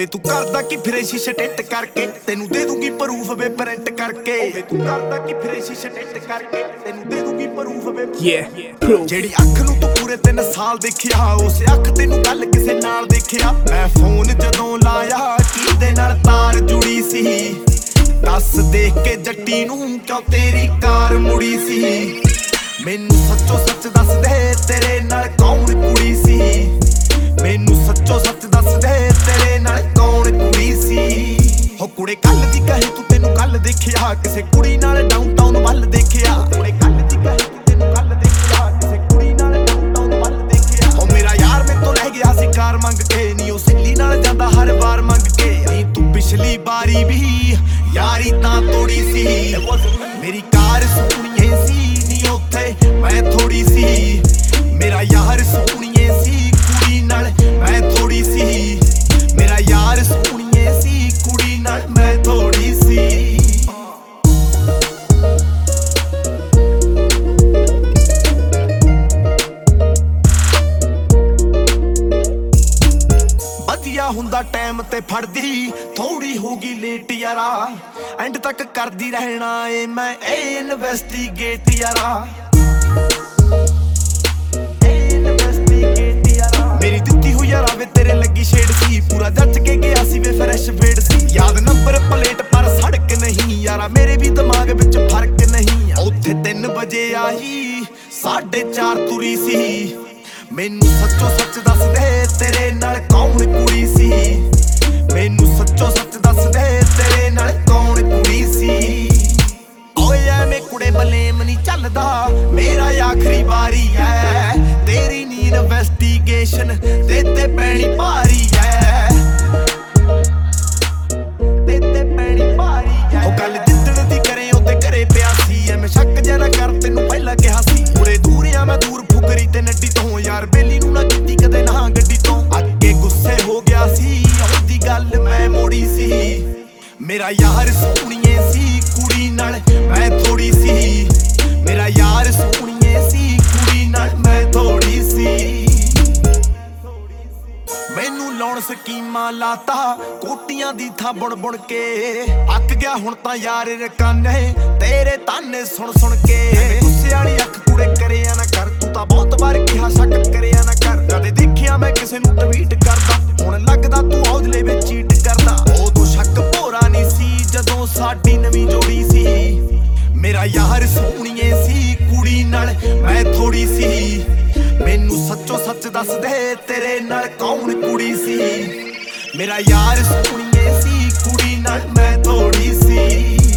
ਵੇ ਤੂੰ ਕਰਦਾ ਕੀ ਫਿਰੇ ਸ਼ੀਸ਼ੇ ਟਿੱਟ ਕਰਕੇ, ਤੈਨੂੰ ਦੇ ਦੂੰਗੀ ਪ੍ਰੂਫ ਵੇ ਪ੍ਰਿੰਟ ਕਰਕੇ। ਵੇ ਤੂੰ ਕਰਦਾ ਕੀ ਫਿਰੇ ਸ਼ੀਸ਼ੇ ਟਿੱਟ ਕਰਕੇ, ਤੈਨੂੰ ਦੇ ਦੂੰਗੀ ਪ੍ਰੂਫ ਵੇ ਜਿਹੜੀ ਅੱਖ ਨੂੰ ਤੂੰ ਪੂਰੇ 3 ਸਾਲ ਦੇਖਿਆ, ਉਸ ਅੱਖ ਤੈਨੂੰ ਕੱਲ ਕਿਸੇ ਨਾਲ ਦੇਖਿਆ। ਮੈਂ ਫੋਨ ਜਦੋਂ ਲਾਇਆ ਕਿਹਦੇ ਨਾਲ ਤਾਰ ਜੁੜੀ ਸੀ, ਦੱਸ ਦੇਖ ਕੇ ਜੱਟੀ ਨੂੰ ਕਿਉਂ ਤੇਰੀ ਕਾਰ ਮੁੜੀ ਸੀ। ਮੈਨੂੰ ਸੱਚੋ ਸੱਚ ਦੱਸ ਦੇ ਤੇਰੇ ਨਾਲ ਕੌਣ ਕੁੜੀ ਸੀ, ਮੈਨੂੰ ਸੱਚੋ ਸੱਚ ਦੱਸ ਦੇ ਤੇਰੇ ਨਾਲ ਕੌਣ ਕੁੜੀ ਸੀ। ਹੋ ਕੁੜੇ ਕੱਲ ਦੀ ਕਹੇ ਤੂੰ ਤੈਨੂੰ ਕੱਲ ਦੇਖਿਆ, ਕਿਸੇ ਕੁੜੀ ਨਾਲ ਡਾਊਨਟਾਊਨ ਵੱਲ ਦੇਖਿਆ। ਕੁੜੇ ਕੱਲ ਦੀ ਕਹੇ ਤੂੰ ਤੈਨੂੰ ਕੱਲ ਦੇਖਿਆ, ਕਿਸੇ ਕੁੜੀ ਨਾਲ ਡਾਊਨਟਾਊਨ ਵੱਲ ਦੇਖਿਆ। ਹੋ ਮੇਰਾ ਯਾਰ ਮੇਰੇ ਤੋਂ ਲੈ ਗਿਆ ਸੀ ਕਾਰ ਮੰਗ ਕੇ, ਨੀ ਉਹ ਸਿੱਲੀ ਨਾਲ ਜਾਂਦਾ ਹਰ ਵਾਰ ਮੰਗ ਕੇ। ਨੀ ਤੂੰ ਪਿਛਲੀ ਵਾਰੀ ਵੀ ਯਾਰੀ ਤਾਂ ਤੋੜੀ ਸੀ, ਮੇਰੀ ਕਾਰ ਸੋਹਣੀਏ ਸੀ ਨੀ ਉੱਥੇ ਮੈਂ ਥੋੜੀ ਸੀ। ਮੇਰਾ ਯਾਰ ਸੋਹਣੀਏ ਸੀ ਕੁੜੀ ਨਾਲ ਮੈਂ ਥੋੜੀ ਸੀ, ਮੇਰਾ ਯਾਰ ਸੋਹਣੀਏ ਸੀ ਕੁੜੀ ਨਾਲ ਮੈਂ ਥੋੜੀ ਸੀ। ਵਧੀਆ ਹੁੰਦਾ ਟਾਈਮ ਤੇ ਫੜਦੀ, ਥੋੜੀ ਹੋਗੀ ਲੇਟ ਯਾਰਾ, ਐਂਡ ਤੱਕ ਕਰਦੀ ਰਹਿਣਾ ਏ ਮੈਂ ਇਹ ਇਨਵੈਸਟੀਗੇਟ ਯਾਰਾ। ਮੇਰੀ ਦਿੱਤੀ ਹੋਈ ਯਾਰਾ ਵੇ ਤੇਰੇ ਲੱਗੀ ਸ਼ੇਡ ਸੀ, ਪੂਰਾ ਜੱਜ ਕੇ ਗਿਆ ਸੀ ਵੇ ਫਰੈਸ਼ ਫੇਡ ਸੀ। ਯਾਦ ਨੰਬਰ ਪਲੇਟ ਪਰ ਸੜਕ ਨਹੀਂ ਯਾਰਾ, ਮੇਰੇ ਵੀ ਦਿਮਾਗ ਵਿੱਚ ਫਰਕ ਨਹੀਂ। ਉੱਥੇ 3 ਵਜੇ ਆਈ 4:30 ਤੁਰੀ ਸੀ। ਮੈਨੂੰ ਸੱਚੋ ਸੱਚ ਦੱਸ ਦੇ ਤੇਰੇ ਨਾਲ ਕੌਣ ਕੁੜੀ ਸੀ, ਮੈਨੂੰ ਸੱਚੋ ਸੱਚ ਦੱਸ ਦੇ ਤੇਰੇ ਨਾਲ ਕੌਣ ਕੁੜੀ ਸੀ। ਓਏ ਐਵੇਂ ਕੁੜੇ ਬਲੇਮ ਨਹੀਂ ਚੱਲਦਾ, ਮੇਰਾ ਆਖਰੀ ਵਾਰੀ ਐ, ਤੇਰੀ ਨੀ ਇਨਵੈਸਟੀਗੇਸ਼ਨ ਤੇ ਪੈਣੀ ਭਾਰੀ ਐ, ਤੇ ਪੈਣੀ ਭਾਰੀ ਐ। ਉਹ ਗੱਲ ਜਿੱਦਣ ਦੀ ਕਰੇ ਉਹਦੇ ਘਰੇ ਪਿਆ ਸੀ, ਐਵੇਂ ਸ਼ੱਕ ਜਿਹਾ ਨਾ ਕਰ ਤੈਨੂੰ ਪਹਿਲਾਂ ਕਿਹਾ ਸੀ। ਉਰੇ ਦੂਰ ਆ ਮੈਂ ਦੂਰ ਫੁਕਰੀ ਤੇ ਨੱਡੀ ਤੋਂ, ਯਾਰ ਬੇਲੀ ਨੂੰ ਨਾ ਕੀਤੀ ਕਦੇ ਨਾ ਗੱਡੀ ਤੋਂ। ਅੱਗੇ ਗੁੱਸੇ ਹੋ ਗਿਆ ਸੀ ਉਹਦੀ ਗੱਲ ਮੈਂ ਮੋੜੀ ਸੀ, ਮੇਰਾ ਯਾਰ ਸੋਹਣੀਏ ਸੀ ਕੁੜੀ ਨਾਲ ਮੈਂ ਥੋੜੀ ਸੀ, ਮੇਰਾ ਯਾਰ ਸੋਹਣੀਏ ਸੀ ਕੁੜੀ ਨਾਲ ਮੈਂ ਥੋੜੀ ਸੀ। ਮੈਨੂੰ ਲਾਉਣ ਸਕੀਮਾਂ ਲਾਤਾ ਕੋਟੀਆਂ ਦੀ ਥਾਂ ਬੁਣ ਬੁਣ ਕੇ, ਅੱਕ ਗਿਆ ਹੁਣ ਤਾਂ ਯਾਰ ਰਕਾਨੇ ਤੇਰੇ ਤਾਨੇ ਸੁਣ ਸੁਣ ਕੇ। ਗੁੱਸੇ ਵਾਲੀ ਅੱਖ ਕੁੜੇ ਕਰਿਆ ਨਾ ਕਰ, ਤੂੰ ਤਾਂ ਬਹੁਤ ਵਾਰ ਕਿਹਾ ਸ਼ੱਕ ਕਰਿਆ ਨਾ ਕਰ। ਕਦੇ ਦੇਖਿਆ ਮੈਂ ਕਿਸੇ ਨੂੰ ਟਵੀਟ ਕਰਦਾ, ਹੁਣ ਲੱਗਦਾ ਤੂੰ ਔਜਲੇ ਵਿੱਚ ਚੀਟ ਕਰਦਾ। ਉਦੋਂ ਸ਼ੱਕ ਭੋਰਾ ਨਹੀਂ ਸੀ ਜਦੋਂ ਸਾਡੀ ਨਵੀਂ ਜੋੜੀ ਸੀ, ਮੇਰਾ ਯਾਰ ਸੋਹਣੀਏ ਸੀ ਕੁੜੀ ਨਾਲ ਮੈਂ ਥੋੜੀ ਸੀ। ਮੈਨੂੰ ਸੱਚੋ ਸੱਚ ਦੱਸ ਦੇ ਤੇਰੇ ਨਾਲ ਕੌਣ ਕੁੜੀ ਸੀ, ਮੇਰਾ ਯਾਰ ਸੋਹਣੀਏ ਸੀ ਕੁੜੀ ਨਾਲ ਮੈਂ ਥੋੜੀ ਸੀ।